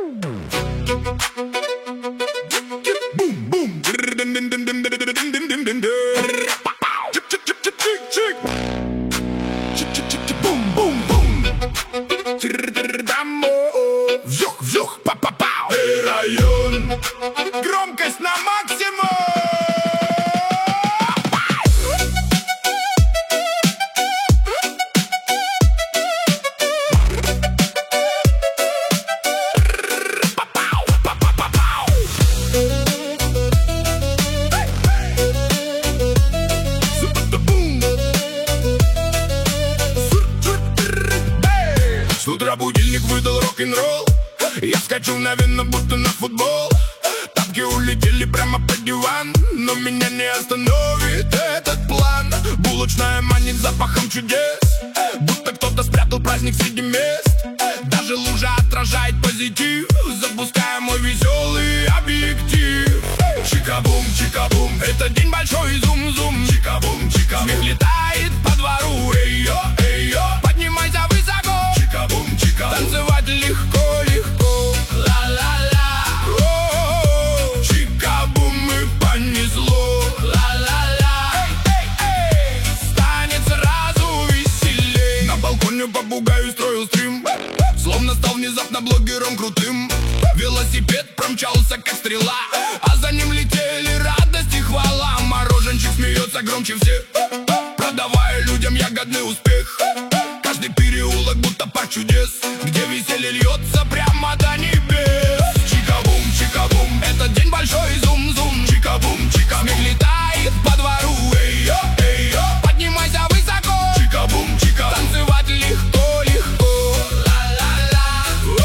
Вжух, па-па-пау. Район. Громкость на максимум. С утра будильник выдал рок-н-ролл. Я скачу на вино, будто на футбол. Тапки улетели прямо под диван, но меня не остановит этот план. Булочная манит запахом чудес, будто кто-то спрятал праздник среди мест. Даже лужа отражает позитив, запуская мой веселый объектив. Чика-бум, чика-бум, это день большой зум-зум. Чика-бум, чика-бум, смех летает по двору. Эй-йо, эй-йо, поднимайся высоко. Чика-бум, чика-бум, танцевать легко-легко. Ла-ла-ла, о-о-о, чика-бум и понесло. Ла-ла-ла, эй-эй-эй, станет сразу веселей. На балконе попугай устроил стрим, словно стал внезапно блогером крутым. Велосипед промчался как стрела, а за ним летели радость и хвала. Мороженщик смеется громче всех, продавая людям ягодный успех. Каждый переулок будто парк чудес, где веселье льется прямо до небес. Чика-бум, чика-бум, этот день большой зум-зум. Чика-бум, чика-бум, смех летает по двору. Эй-йо, эй-йо, поднимайся высоко. Чика-бум, чика-бум, танцевать легко-легко. Ла-ла-ла,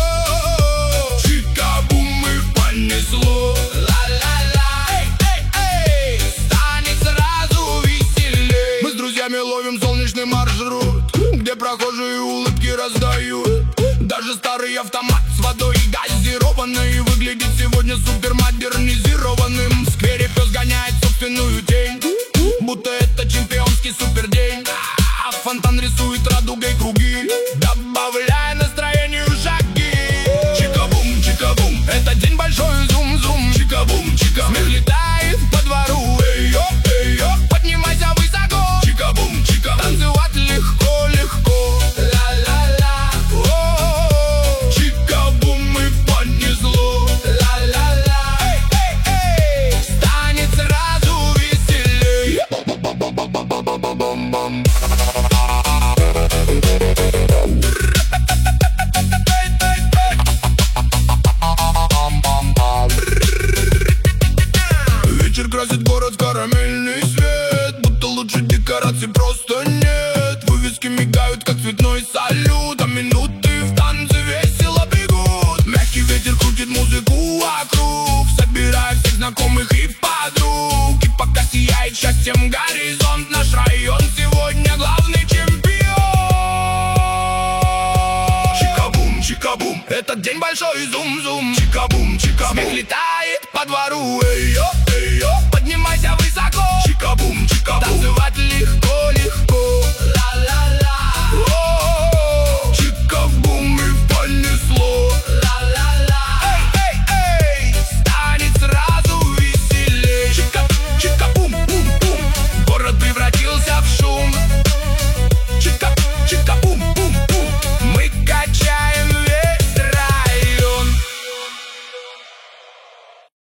о-о-о, чика-бум и понесло. Ла-ла-ла, эй-эй-эй, станет сразу веселей. Мы с друзьями ловим солнечный маршрут, где прохожие улыбки раздают. Даже старый автомат с водой газированной выглядит сегодня супермодернизированным. В сквере пес гоняет собственную тень, будто это чемпионский супердень. А фонтан рисует радугой круги, добавляя настроению шаги. Чика-бум, чика-бум, это день большой зум-зум. Чика-бум, чика-бум, смех летает по двору. Эй-йо, эй-йо, поднимайся высоко. Чика-бум, чика-бум, танцевать легко-легко. Ла-ла-ла, о-о-о, чика-бум и понесло. Ла-ла-ла, эй-эй-эй, станет сразу веселей. Бам-бам-бам-бам-бам-бам. Вечер красит город в карамельный свет, будто лучше декораций просто нет. Вывески мигают, как цветной салют, а минуты в танце весело бегут. Мягкий ветер крутит музыку вокруг, собирая всех знакомых и подруг. И пока сияет счастьем горизонт, наш район сегодня главный чемпион. Чика-бум, чика-бум, этот день большой зум-зум. Чика-бум, чика-бум, смех летает по двору. Эй-йо, эй-йо, поднимайся высоко. Чика-бум, чика-бум, танцевать